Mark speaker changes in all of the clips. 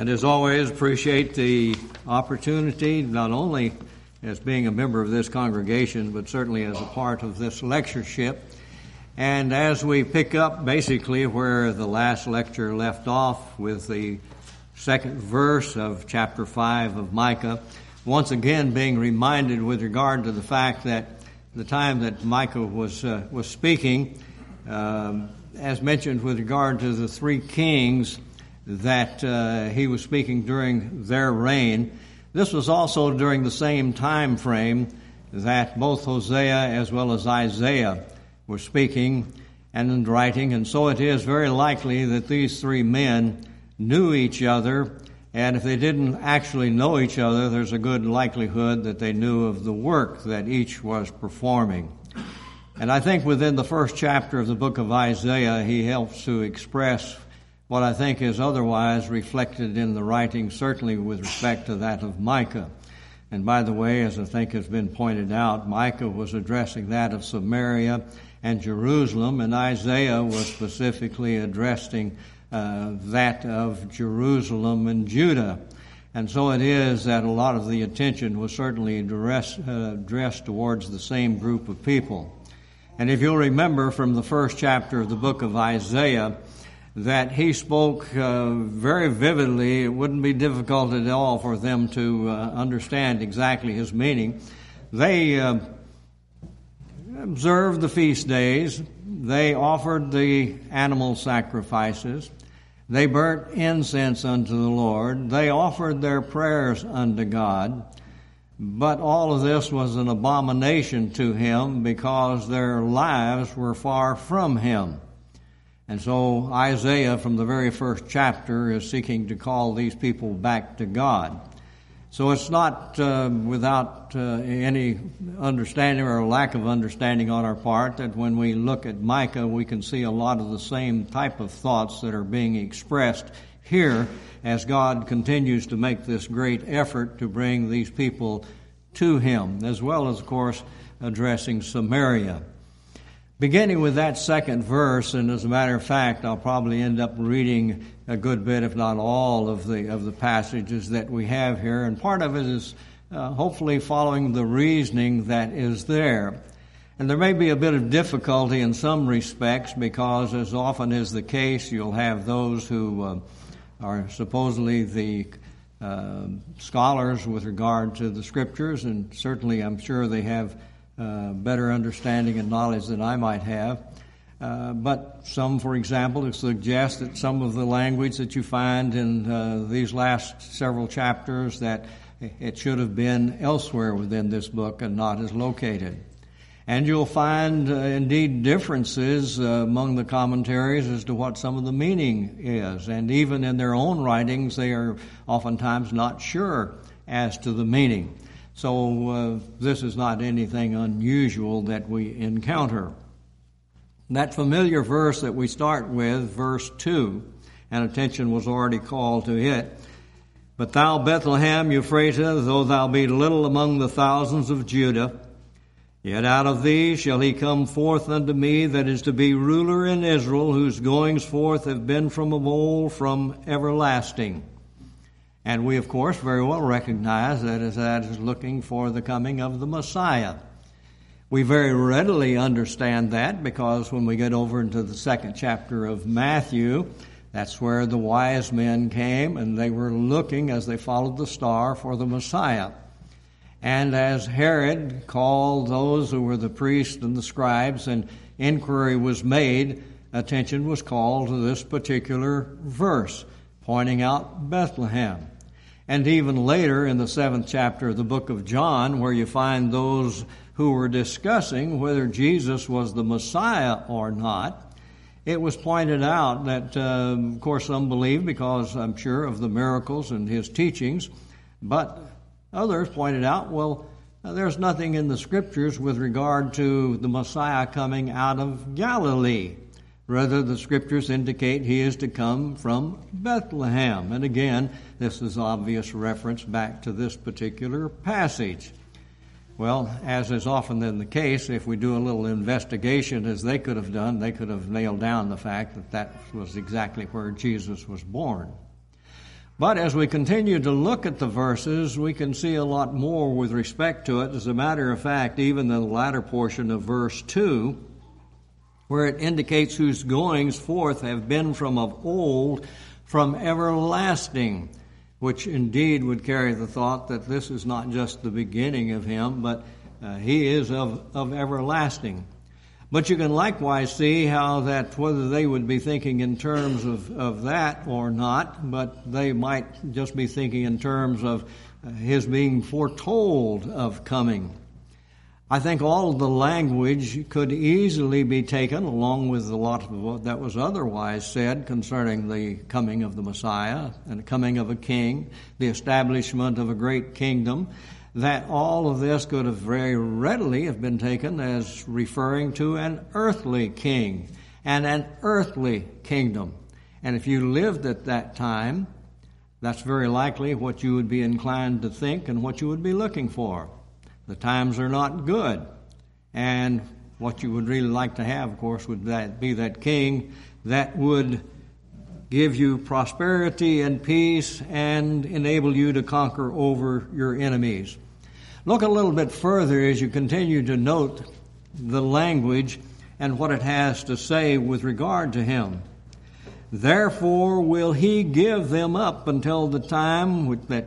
Speaker 1: And as always, appreciate the opportunity, not only as being a member of this congregation, but certainly as a part of this lectureship. And as we pick up basically where the last lecture left off with the second verse of chapter 5 of Micah, once again being reminded with regard to the fact that the time that Micah was speaking, as mentioned with regard to the three kings that he was speaking during their reign, this was also during the same time frame that both Hosea as well as Isaiah were speaking and writing, and so it is very likely that these three men knew each other, and if they didn't actually know each other, there's a good likelihood that they knew of the work that each was performing. And I think within the first chapter of the book of Isaiah, he helps to express what I think is otherwise reflected in the writing, certainly with respect to that of Micah. And by the way, as I think has been pointed out, Micah was addressing that of Samaria and Jerusalem, and Isaiah was specifically addressing that of Jerusalem and Judah. And so it is that a lot of the attention was certainly addressed towards the same group of people. And if you'll remember from the first chapter of the book of Isaiah, that he spoke very vividly. It wouldn't be difficult at all for them to understand exactly his meaning. They observed the feast days. They offered the animal sacrifices. They burnt incense unto the Lord. They offered their prayers unto God. But all of this was an abomination to him because their lives were far from him. And so Isaiah, from the very first chapter, is seeking to call these people back to God. So it's not without any understanding or lack of understanding on our part that when we look at Micah, we can see a lot of the same type of thoughts that are being expressed here as God continues to make this great effort to bring these people to Him, as well as, of course, addressing Samaria. Beginning with that second verse, and as a matter of fact, I'll probably end up reading a good bit, if not all, of the passages that we have here, and part of it is hopefully following the reasoning that is there. And there may be a bit of difficulty in some respects because, as often is the case, you'll have those who are supposedly the scholars with regard to the Scriptures, and certainly I'm sure they have better understanding and knowledge than I might have. But some, for example, suggest that some of the language that you find in these last several chapters, that it should have been elsewhere within this book and not as located. And you'll find, indeed, differences among the commentaries as to what some of the meaning is. And even in their own writings, they are oftentimes not sure as to the meaning. So this is not anything unusual that we encounter. That familiar verse that we start with, verse 2, and attention was already called to it. But thou, Bethlehem Ephratah, though thou be little among the thousands of Judah, yet out of thee shall he come forth unto me that is to be ruler in Israel, whose goings forth have been from of old, from everlasting. And we, of course, very well recognize that is looking for the coming of the Messiah. We very readily understand that because when we get over into the second chapter of Matthew, that's where the wise men came and they were looking as they followed the star for the Messiah. And as Herod called those who were the priests and the scribes and inquiry was made, attention was called to this particular verse, pointing out Bethlehem. And even later in the 7th chapter of the book of John, where you find those who were discussing whether Jesus was the Messiah or not, it was pointed out that, of course, some believe because, I'm sure, of the miracles and his teachings, but others pointed out, well, there's nothing in the Scriptures with regard to the Messiah coming out of Galilee. Rather, the Scriptures indicate he is to come from Bethlehem. And again, this is obvious reference back to this particular passage. Well, as is often then the case, if we do a little investigation as they could have done, they could have nailed down the fact that that was exactly where Jesus was born. But as we continue to look at the verses, we can see a lot more with respect to it. As a matter of fact, even the latter portion of verse 2, where it indicates whose goings forth have been from of old, from everlasting, which indeed would carry the thought that this is not just the beginning of him, but he is of everlasting. But you can likewise see how that, whether they would be thinking in terms of that or not, but they might just be thinking in terms of his being foretold of coming. I think all of the language could easily be taken along with a lot of what that was otherwise said concerning the coming of the Messiah and the coming of a king, the establishment of a great kingdom, that all of this could have very readily have been taken as referring to an earthly king and an earthly kingdom. And if you lived at that time, that's very likely what you would be inclined to think and what you would be looking for. The times are not good. And what you would really like to have, of course, would be that king that would give you prosperity and peace and enable you to conquer over your enemies. Look a little bit further as you continue to note the language and what it has to say with regard to him. Therefore will he give them up until the time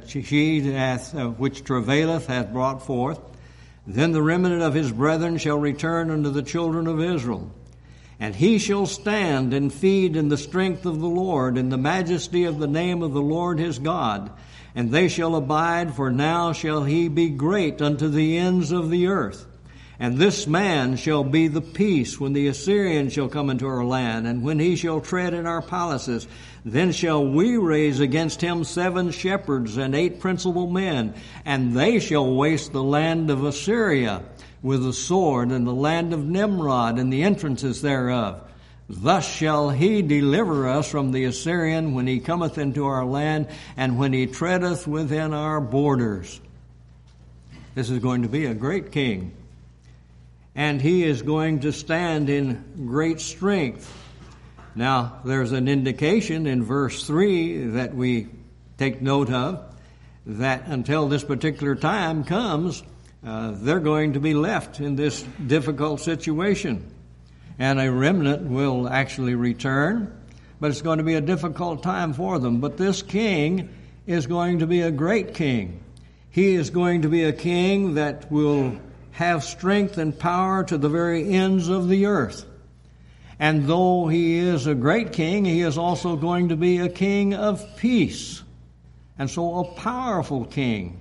Speaker 1: which travaileth hath brought forth. Then the remnant of his brethren shall return unto the children of Israel. And he shall stand and feed in the strength of the Lord, in the majesty of the name of the Lord his God. And they shall abide, for now shall he be great unto the ends of the earth. And this man shall be the peace when the Assyrian shall come into our land, and when he shall tread in our palaces. Then shall we raise against him 7 shepherds and 8 principal men, and they shall waste the land of Assyria with the sword, and the land of Nimrod and the entrances thereof. Thus shall he deliver us from the Assyrian when he cometh into our land, and when he treadeth within our borders. This is going to be a great king. And he is going to stand in great strength. Now, there's an indication in verse 3 that we take note of, that until this particular time comes, they're going to be left in this difficult situation. And a remnant will actually return, but it's going to be a difficult time for them. But this king is going to be a great king. He is going to be a king that will have strength and power to the very ends of the earth. And though he is a great king, he is also going to be a king of peace. And so a powerful king,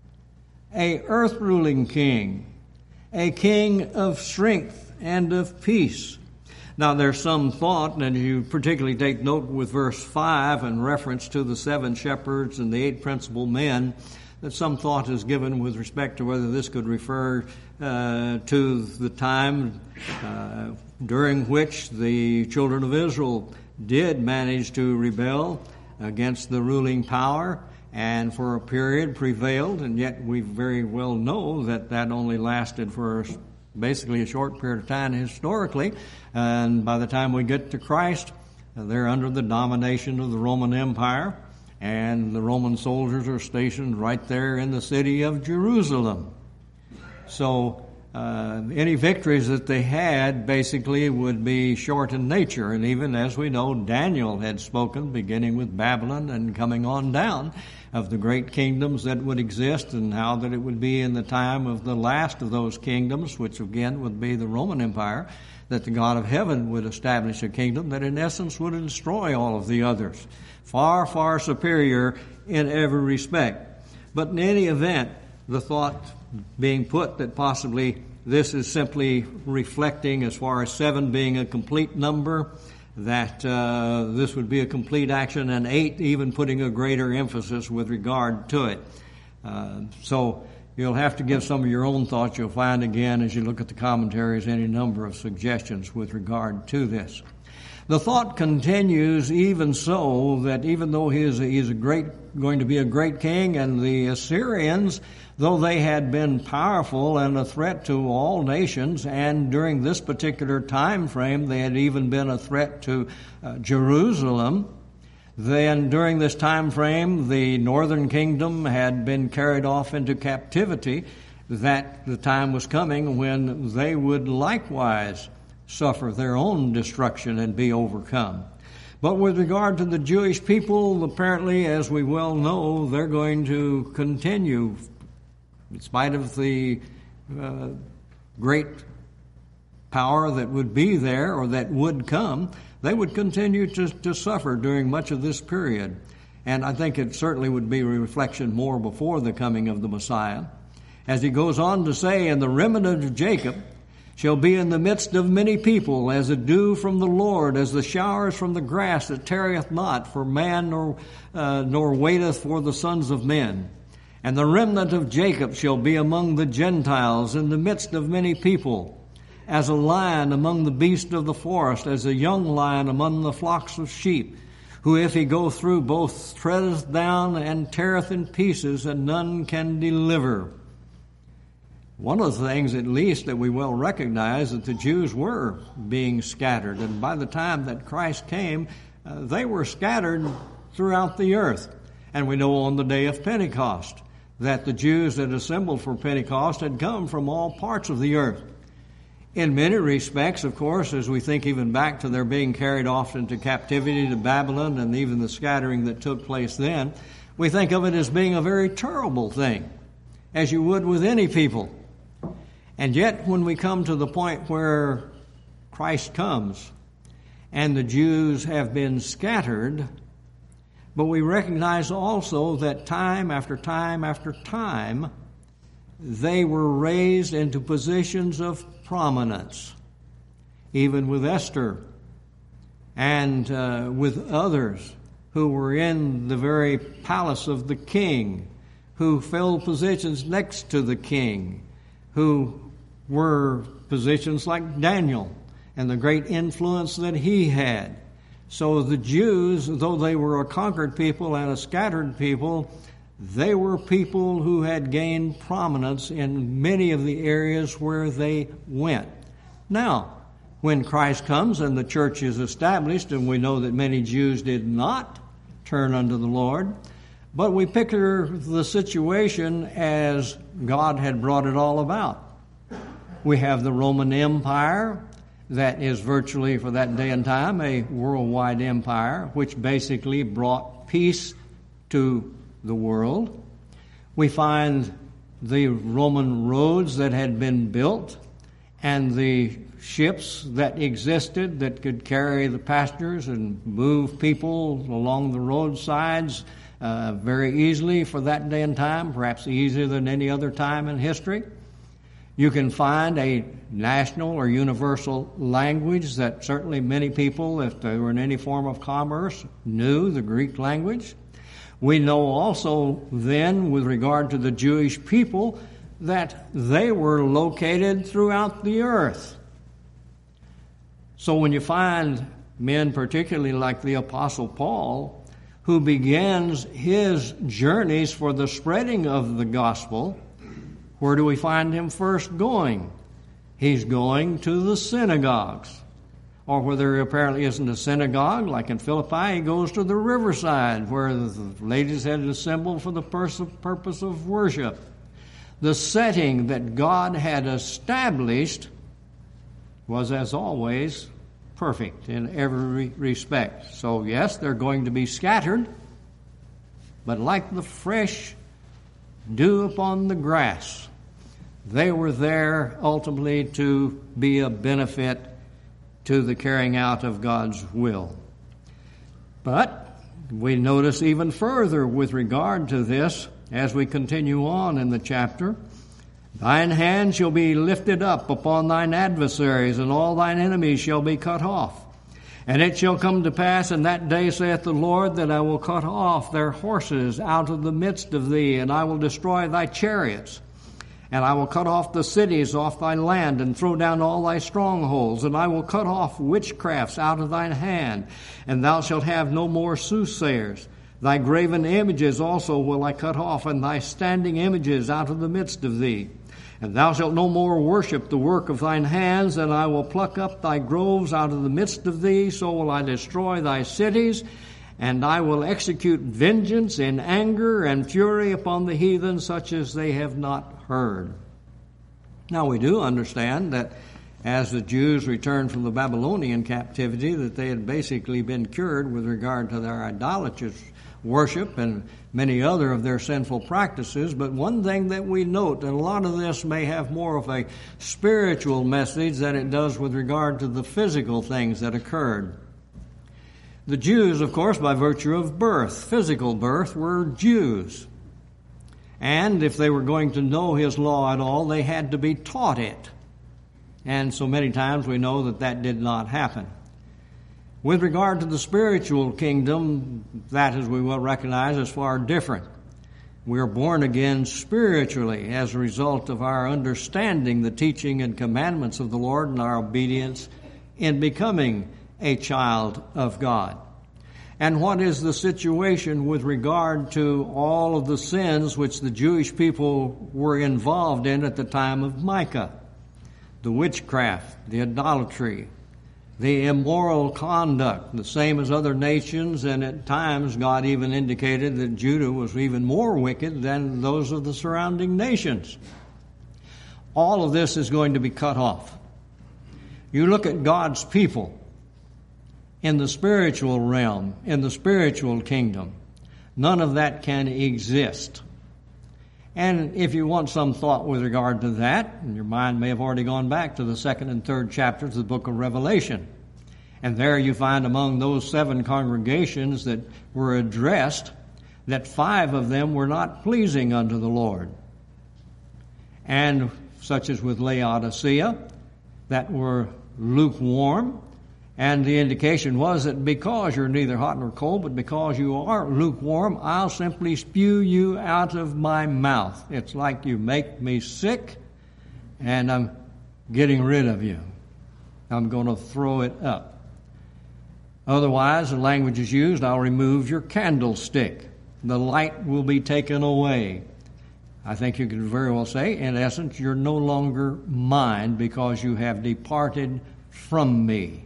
Speaker 1: a earth-ruling king, a king of strength and of peace. Now there's some thought, and you particularly take note with verse 5 in reference to the 7 shepherds and the 8 principal men, that some thought is given with respect to whether this could refer to the time during which the children of Israel did manage to rebel against the ruling power and for a period prevailed, and yet we very well know that that only lasted for basically a short period of time historically, and by the time we get to Christ, they're under the domination of the Roman Empire, and the Roman soldiers are stationed right there in the city of Jerusalem. So any victories that they had basically would be short in nature. And even as we know, Daniel had spoken, beginning with Babylon and coming on down, of the great kingdoms that would exist and how that it would be in the time of the last of those kingdoms, which again would be the Roman Empire, that the God of heaven would establish a kingdom that in essence would destroy all of the others. Far, far superior in every respect. But in any event, the thought being put that possibly this is simply reflecting, as far as 7 being a complete number, that this would be a complete action, and 8 even putting a greater emphasis with regard to it. So you'll have to give some of your own thoughts. You'll find again, as you look at the commentaries, any number of suggestions with regard to this. The thought continues even so that even though he's going to be a great king, and the Assyrians, though they had been powerful and a threat to all nations, and during this particular time frame they had even been a threat to Jerusalem, Then during this time frame, the northern kingdom had been carried off into captivity, that the time was coming when they would likewise suffer their own destruction and be overcome. But with regard to the Jewish people, apparently, as we well know, they're going to continue, in spite of the great power that would be there or that would come, they would continue to suffer during much of this period. And I think it certainly would be a reflection more before the coming of the Messiah. As he goes on to say, "And the remnant of Jacob shall be in the midst of many people, as a dew from the Lord, as the showers from the grass that tarrieth not for man, nor waiteth for the sons of men. And the remnant of Jacob shall be among the Gentiles in the midst of many people, as a lion among the beasts of the forest, as a young lion among the flocks of sheep, who if he go through both treadeth down and teareth in pieces, and none can deliver." One of the things, at least, that we well recognize, that the Jews were being scattered. And by the time that Christ came, they were scattered throughout the earth. And we know on the day of Pentecost that the Jews that assembled for Pentecost had come from all parts of the earth. In many respects, of course, as we think even back to their being carried off into captivity to Babylon and even the scattering that took place then, we think of it as being a very terrible thing, as you would with any people. And yet, when we come to the point where Christ comes and the Jews have been scattered, but we recognize also that time after time after time, they were raised into positions of prominence, even with Esther and with others who were in the very palace of the king, who filled positions next to the king, who were positions like Daniel and the great influence that he had. So the Jews, though they were a conquered people and a scattered people, they were people who had gained prominence in many of the areas where they went. Now, when Christ comes and the church is established, and we know that many Jews did not turn unto the Lord, but we picture the situation as God had brought it all about. We have the Roman Empire that is virtually, for that day and time, a worldwide empire, which basically brought peace to the world. We find the Roman roads that had been built and the ships that existed that could carry the passengers and move people along the roadsides very easily for that day and time, perhaps easier than any other time in history. You can find a national or universal language that certainly many people, if they were in any form of commerce, knew the Greek language. We know also then, with regard to the Jewish people, that they were located throughout the earth. So when you find men, particularly like the Apostle Paul, who begins his journeys for the spreading of the gospel, where do we find him first going? He's going to the synagogues. Or where there apparently isn't a synagogue, like in Philippi, he goes to the riverside where the ladies had assembled for the purpose of worship. The setting that God had established was, as always, perfect in every respect. So yes, they're going to be scattered, but like the fresh dew upon the grass, they were there ultimately to be a benefit to the carrying out of God's will. But we notice even further with regard to this as we continue on in the chapter. "Thine hand shall be lifted up upon thine adversaries, and all thine enemies shall be cut off. And it shall come to pass in that day, saith the Lord, that I will cut off their horses out of the midst of thee, and I will destroy thy chariots. And I will cut off the cities off thy land, and throw down all thy strongholds. And I will cut off witchcrafts out of thine hand, and thou shalt have no more soothsayers. Thy graven images also will I cut off, and thy standing images out of the midst of thee. And thou shalt no more worship the work of thine hands, and I will pluck up thy groves out of the midst of thee, so will I destroy thy cities, and I will execute vengeance in anger and fury upon the heathen, such as they have not heard. Now we do understand that as the Jews returned from the Babylonian captivity, that they had basically been cured with regard to their idolatrous worship and many other of their sinful practices. But one thing that we note, and a lot of this may have more of a spiritual message than it does with regard to the physical things that occurred. The Jews, of course, by virtue of birth, physical birth, were Jews. And if they were going to know His law at all, they had to be taught it. And so many times we know that that did not happen. With regard to the spiritual kingdom, that, as we will recognize, is far different. We are born again spiritually as a result of our understanding the teaching and commandments of the Lord and our obedience in becoming a child of God. And what is the situation with regard to all of the sins which the Jewish people were involved in at the time of Micah? The witchcraft, the idolatry, the immoral conduct, the same as other nations, and at times God even indicated that Judah was even more wicked than those of the surrounding nations. All of this is going to be cut off. You look at God's people in the spiritual realm, in the spiritual kingdom, none of that can exist. And if you want some thought with regard to that, and your mind may have already gone back to the 2nd and 3rd chapters of the book of Revelation. And there you find among those 7 congregations that were addressed that 5 of them were not pleasing unto the Lord. And such as with Laodicea, that were lukewarm. And the indication was that because you're neither hot nor cold, but because you are lukewarm, I'll simply spew you out of my mouth. It's like you make me sick, and I'm getting rid of you. I'm going to throw it up. Otherwise, the language is used, I'll remove your candlestick. The light will be taken away. I think you could very well say, in essence, you're no longer mine because you have departed from me.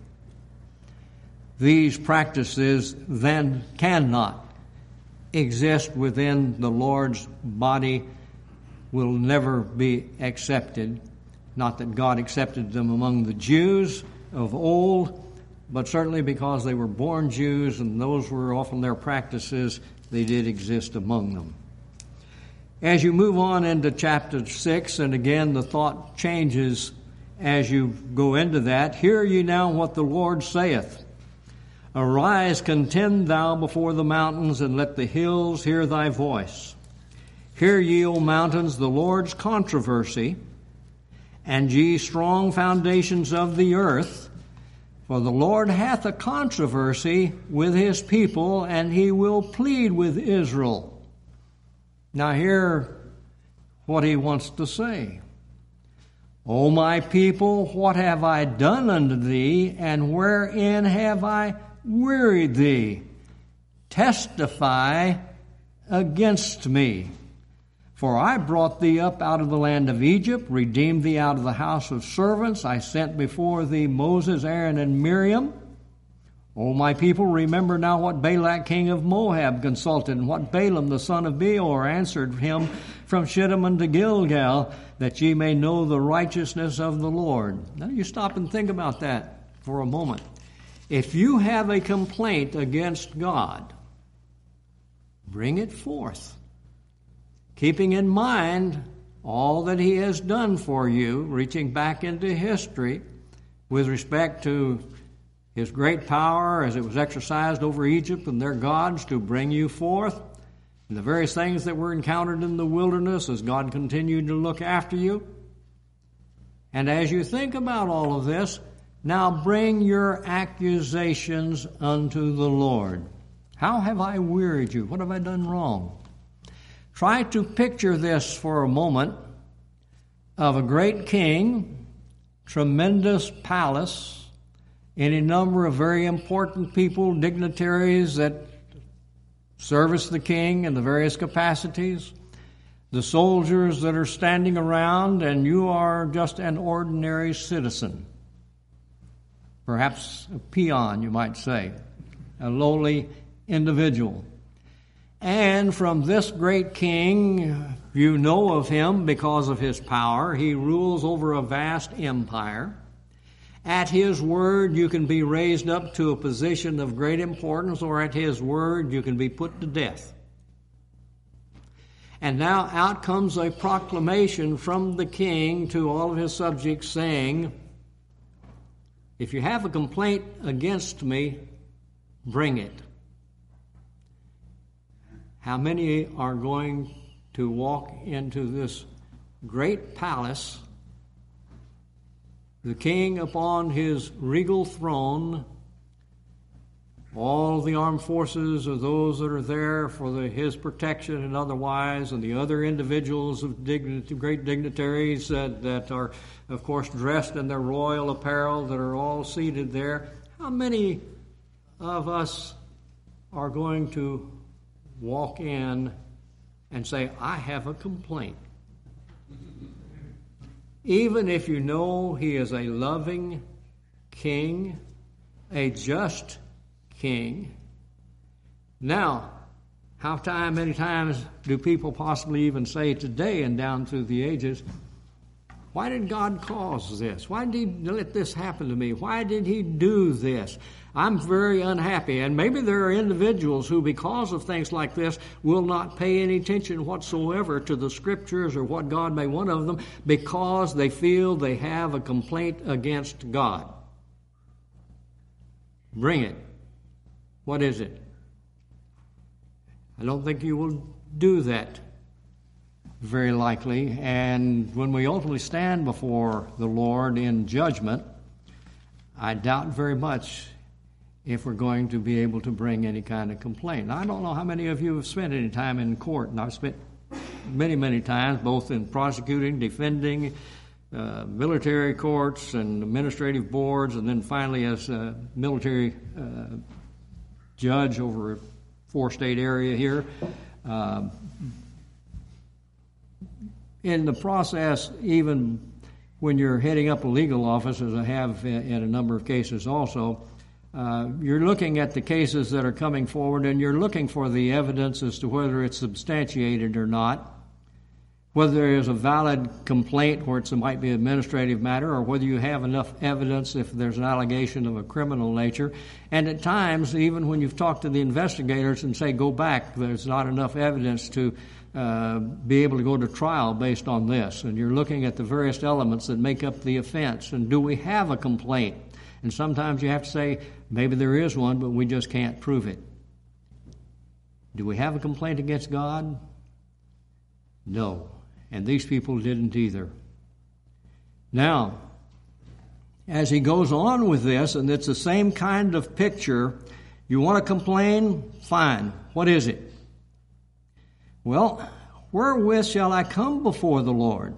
Speaker 1: These practices then cannot exist within the Lord's body, will never be accepted. Not that God accepted them among the Jews of old, but certainly because they were born Jews and those were often their practices, they did exist among them. As you move on into chapter 6, and again the thought changes as you go into that, hear ye now what the Lord saith. Arise, contend thou before the mountains, and let the hills hear thy voice. Hear ye, O mountains, the Lord's controversy, and ye strong foundations of the earth. For the Lord hath a controversy with His people, and He will plead with Israel. Now hear what He wants to say. O my people, what have I done unto thee, and wherein have I wearied thee? Testify against me. For I brought thee up out of the land of Egypt, redeemed thee out of the house of servants. I sent before thee Moses, Aaron, and Miriam. O my people, remember now what Balak king of Moab consulted, and what Balaam the son of Beor answered him from Shittim unto Gilgal, that ye may know the righteousness of the Lord. Now you stop and think about that for a moment. If you have a complaint against God, bring it forth, keeping in mind all that He has done for you, reaching back into history with respect to His great power as it was exercised over Egypt and their gods to bring you forth, and the various things that were encountered in the wilderness as God continued to look after you. And as you think about all of this, now bring your accusations unto the Lord. How have I wearied you? What have I done wrong? Try to picture this for a moment of a great king, tremendous palace, any number of very important people, dignitaries that service the king in the various capacities, the soldiers that are standing around, and you are just an ordinary citizen. Perhaps a peon, you might say, a lowly individual. And from this great king, you know of him because of his power. He rules over a vast empire. At his word, you can be raised up to a position of great importance, or at his word, you can be put to death. And now out comes a proclamation from the king to all of his subjects saying, if you have a complaint against me, bring it. How many are going to walk into this great palace, the king upon his regal throne, all the armed forces of those that are there for his protection and otherwise, and the other individuals of great dignitaries that are, of course, dressed in their royal apparel that are all seated there? How many of us are going to walk in and say, I have a complaint? Even if you know he is a loving king, a just king. Now, many times do people possibly even say today and down through the ages, why did God cause this? Why did he let this happen to me? Why did he do this? I'm very unhappy. And maybe there are individuals who, because of things like this, will not pay any attention whatsoever to the Scriptures or what God may want of them because they feel they have a complaint against God. Bring it. What is it? I don't think you will do that very likely. And when we ultimately stand before the Lord in judgment, I doubt very much if we're going to be able to bring any kind of complaint. Now, I don't know how many of you have spent any time in court, and I've spent many, many times, both in prosecuting, defending, military courts and administrative boards, and then finally as a military judge over a 4-state area here. In the process, even when you're heading up a legal office, as I have in a number of cases also, you're looking at the cases that are coming forward, and you're looking for the evidence as to whether it's substantiated or not, whether there is a valid complaint where it might be an administrative matter, or whether you have enough evidence if there's an allegation of a criminal nature. And at times, even when you've talked to the investigators and say, go back, there's not enough evidence to be able to go to trial based on this. And you're looking at the various elements that make up the offense. And do we have a complaint? And sometimes you have to say, maybe there is one, but we just can't prove it. Do we have a complaint against God? No. And these people didn't either. Now, as he goes on with this, and it's the same kind of picture, you want to complain? Fine. What is it? Well, wherewith shall I come before the Lord?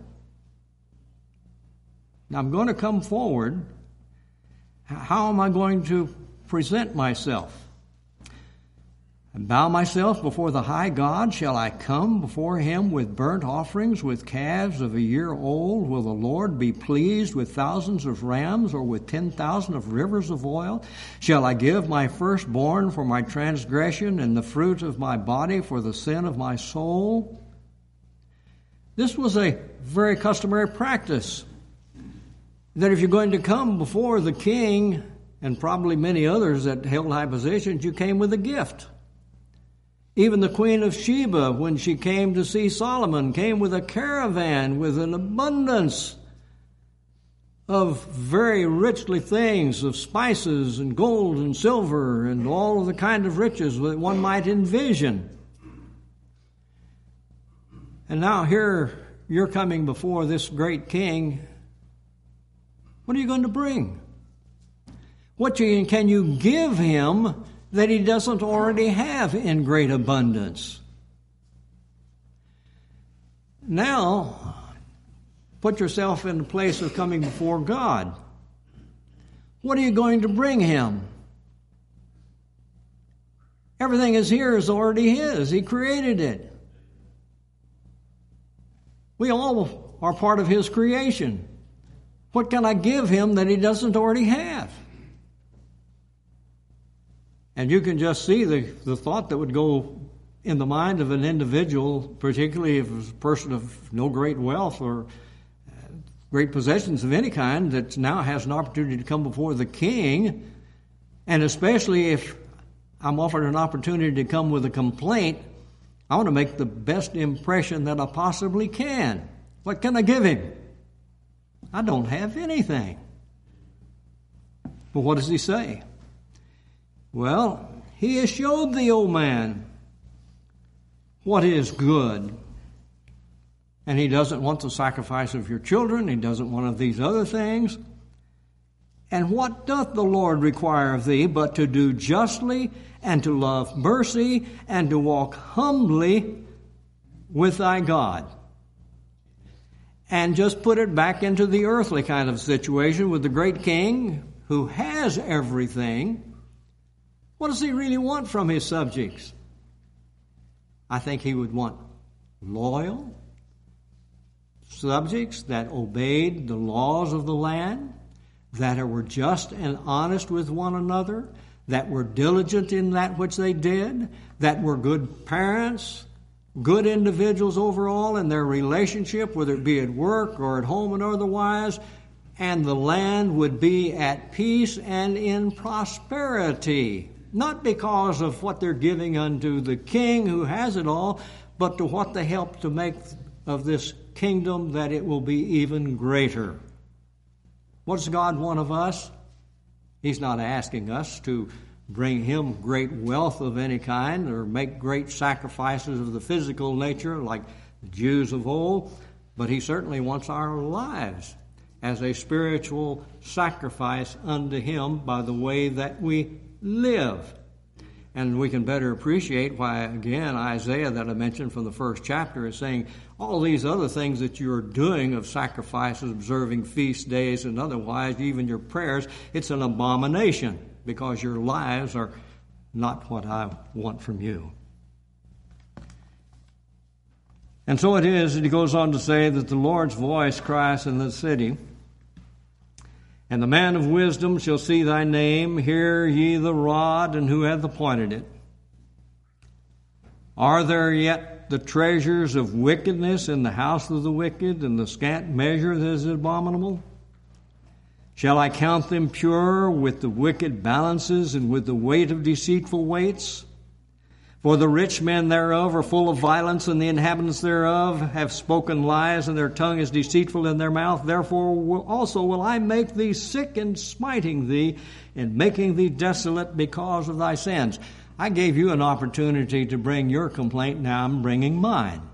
Speaker 1: Now, I'm going to come forward. How am I going to present myself? And bow myself before the high God? Shall I come before him with burnt offerings, with calves of a year old? Will the Lord be pleased with thousands of rams, or with 10,000 of rivers of oil? Shall I give my firstborn for my transgression, and the fruit of my body for the sin of my soul? This was a very customary practice, that if you're going to come before the king, and probably many others that held high positions, you came with a gift. Even the Queen of Sheba, when she came to see Solomon, came with a caravan with an abundance of very richly things, of spices and gold and silver and all of the kind of riches that one might envision. And now here you're coming before this great king. What are you going to bring? What can you give him that he doesn't already have in great abundance? Now, put yourself in the place of coming before God. What are you going to bring him? Everything is already his. He created it. We all are part of his creation. What can I give him that he doesn't already have? And you can just see the thought that would go in the mind of an individual, particularly if it was a person of no great wealth or great possessions of any kind, that now has an opportunity to come before the king, and especially if I'm offered an opportunity to come with a complaint, I want to make the best impression that I possibly can. What can I give him? I don't have anything. But what does he say? Well, he has showed thee, O man, what is good. And he doesn't want the sacrifice of your children. He doesn't want of these other things. And what doth the Lord require of thee but to do justly and to love mercy and to walk humbly with thy God? And just put it back into the earthly kind of situation with the great king who has everything. What does he really want from his subjects? I think he would want loyal subjects that obeyed the laws of the land, that were just and honest with one another, that were diligent in that which they did, that were good parents, good individuals overall in their relationship, whether it be at work or at home and otherwise, and the land would be at peace and in prosperity. Not because of what they're giving unto the king who has it all, but to what they help to make of this kingdom, that it will be even greater. What does God want of us? He's not asking us to bring him great wealth of any kind or make great sacrifices of the physical nature like the Jews of old, but he certainly wants our lives as a spiritual sacrifice unto him by the way that we live. And we can better appreciate why, again, Isaiah that I mentioned from the first chapter is saying all these other things that you're doing of sacrifices, observing feast days and otherwise, even your prayers, it's an abomination because your lives are not what I want from you. And so it is that he goes on to say that the Lord's voice cries in the city, and the man of wisdom shall see thy name. Hear ye the rod, and who hath appointed it? Are there yet the treasures of wickedness in the house of the wicked, and the scant measure that is abominable? Shall I count them pure with the wicked balances, and with the weight of deceitful weights? For the rich men thereof are full of violence, and the inhabitants thereof have spoken lies, and their tongue is deceitful in their mouth. Therefore also will I make thee sick in smiting thee, and making thee desolate because of thy sins. I gave you an opportunity to bring your complaint. Now I'm bringing mine.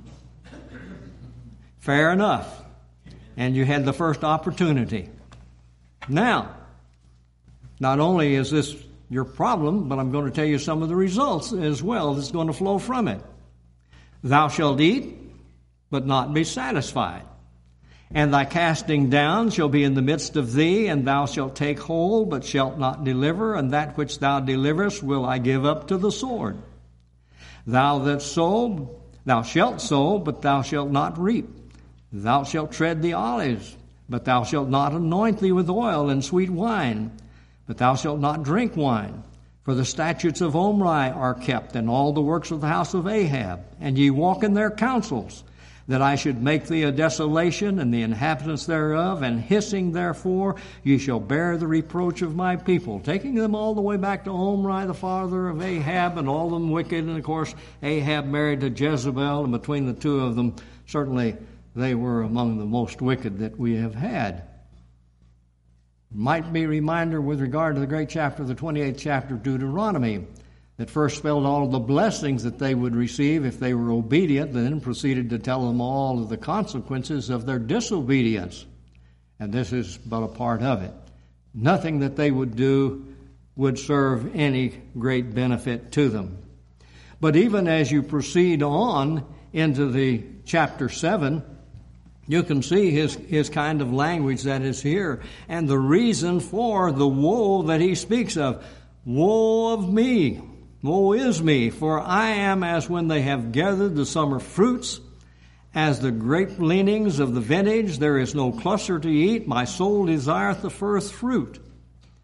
Speaker 1: Fair enough. And you had the first opportunity. Now, not only is this your problem, but I'm going to tell you some of the results as well that's going to flow from it. Thou shalt eat, but not be satisfied. And thy casting down shall be in the midst of thee, and thou shalt take hold, but shalt not deliver, and that which thou deliverest will I give up to the sword. Thou shalt sow, but thou shalt not reap. Thou shalt tread the olives, but thou shalt not anoint thee with oil and sweet wine. But thou shalt not drink wine, for the statutes of Omri are kept, and all the works of the house of Ahab. And ye walk in their counsels, that I should make thee a desolation, and the inhabitants thereof, and hissing therefore ye shall bear the reproach of my people. Taking them all the way back to Omri, the father of Ahab, and all them wicked. And of course, Ahab married to Jezebel, and between the two of them, certainly they were among the most wicked that we have had. Might be a reminder with regard to the great chapter, the 28th chapter of Deuteronomy, that first spelled all of the blessings that they would receive if they were obedient, then proceeded to tell them all of the consequences of their disobedience. And this is but a part of it. Nothing that they would do would serve any great benefit to them. But even as you proceed on into the chapter 7, you can see his kind of language that is here and the reason for the woe that he speaks of. Woe of me, woe is me, for I am as when they have gathered the summer fruits, as the grape leanings of the vintage. There is no cluster to eat. My soul desireth the first fruit.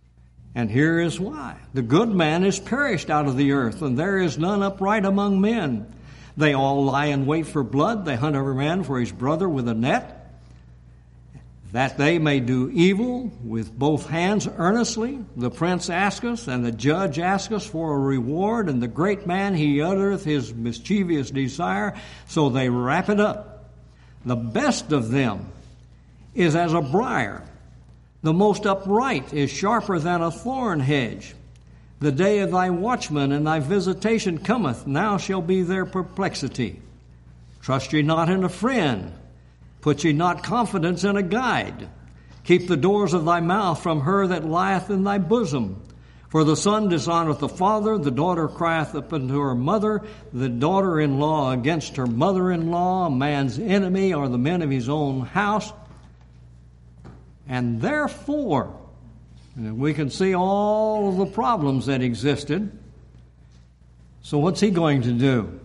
Speaker 1: And here is why. The good man is perished out of the earth, and there is none upright among men. They all lie in wait for blood. They hunt every man for his brother with a net, that they may do evil with both hands earnestly. The prince asketh, and the judge asketh for a reward, and the great man, he uttereth his mischievous desire, so they wrap it up. The best of them is as a briar. The most upright is sharper than a thorn hedge. The day of thy watchman and thy visitation cometh, now shall be their perplexity. Trust ye not in a friend, put ye not confidence in a guide. Keep the doors of thy mouth from her that lieth in thy bosom. For the son dishonoreth the father, the daughter crieth up unto her mother, the daughter-in-law against her mother-in-law, a man's enemy are the men of his own house. And therefore, we can see all of the problems that existed. So what's he going to do?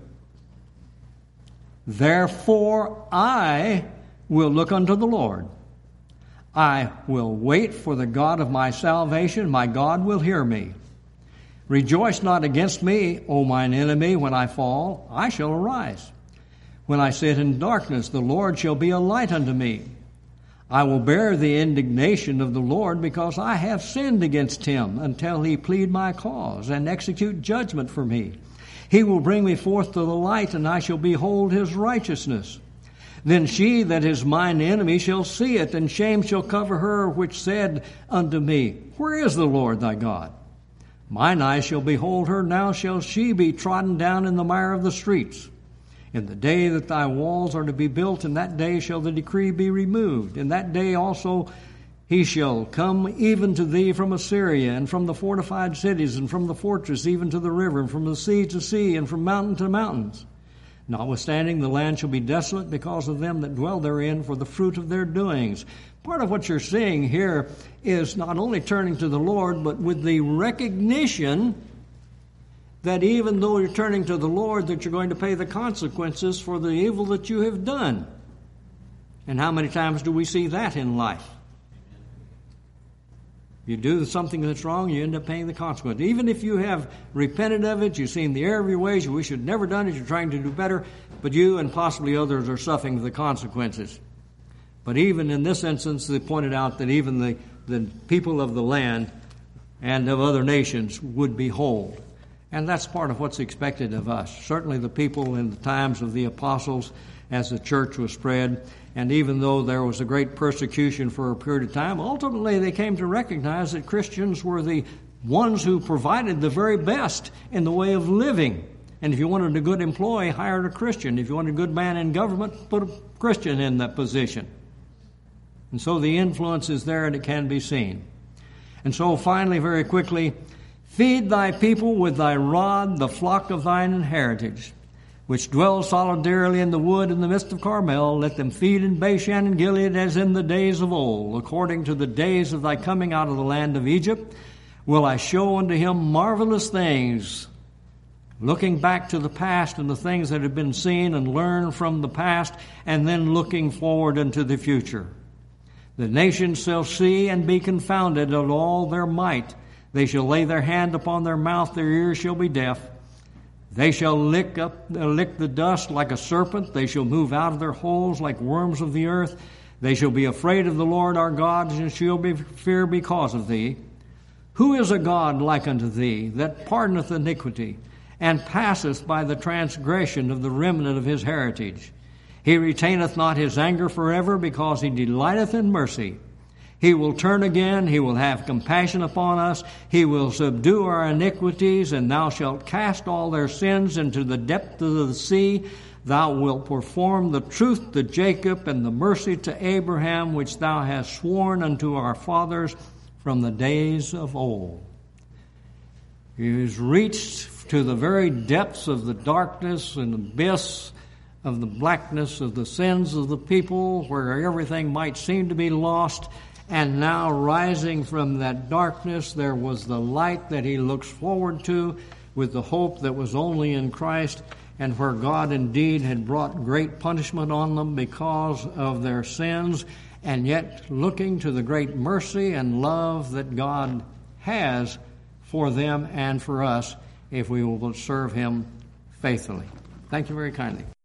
Speaker 1: Therefore, I will look unto the Lord. I will wait for the God of my salvation. My God will hear me. Rejoice not against me, O mine enemy, when I fall. I shall arise. When I sit in darkness, the Lord shall be a light unto me. I will bear the indignation of the Lord, because I have sinned against him, until he plead my cause and execute judgment for me. He will bring me forth to the light, and I shall behold his righteousness. Then she that is mine enemy shall see it, and shame shall cover her which said unto me, Where is the Lord thy God? Mine eyes shall behold her, now shall she be trodden down in the mire of the streets. In the day that thy walls are to be built, in that day shall the decree be removed. In that day also he shall come even to thee from Assyria, and from the fortified cities, and from the fortress even to the river, and from the sea to sea, and from mountain to mountains. Notwithstanding, the land shall be desolate because of them that dwell therein, for the fruit of their doings. Part of what you're seeing here is not only turning to the Lord, but with the recognition that even though you're turning to the Lord, that you're going to pay the consequences for the evil that you have done. And how many times do we see that in life? You do something that's wrong, you end up paying the consequence. Even if you have repented of it, you've seen the error of your ways, you wish you'd never done it, you're trying to do better, but you and possibly others are suffering the consequences. But even in this instance, they pointed out that even the people of the land and of other nations would behold. And that's part of what's expected of us. Certainly the people in the times of the apostles, as the church was spread, and even though there was a great persecution for a period of time, ultimately they came to recognize that Christians were the ones who provided the very best in the way of living. And if you wanted a good employee, hire a Christian. If you wanted a good man in government, put a Christian in that position. And so the influence is there, and it can be seen. And so finally, very quickly, feed thy people with thy rod, the flock of thine heritage, which dwell solidarily in the wood in the midst of Carmel. Let them feed in Bashan and Gilead as in the days of old. According to the days of thy coming out of the land of Egypt, will I show unto him marvelous things. Looking back to the past and the things that have been seen and learned from the past, and then looking forward into the future. The nations shall see and be confounded at all their might. They shall lay their hand upon their mouth, their ears shall be deaf. They shall lick the dust like a serpent. They shall move out of their holes like worms of the earth. They shall be afraid of the Lord our God, and shall be fear because of thee. Who is a God like unto thee, that pardoneth iniquity, and passeth by the transgression of the remnant of his heritage? He retaineth not his anger forever, because he delighteth in mercy. He will turn again, he will have compassion upon us, he will subdue our iniquities, and thou shalt cast all their sins into the depth of the sea. Thou wilt perform the truth to Jacob and the mercy to Abraham, which thou hast sworn unto our fathers from the days of old. He has reached to the very depths of the darkness and abyss of the blackness of the sins of the people, where everything might seem to be lost. And now rising from that darkness, there was the light that he looks forward to, with the hope that was only in Christ, and where God indeed had brought great punishment on them because of their sins, and yet looking to the great mercy and love that God has for them and for us if we will serve him faithfully. Thank you very kindly.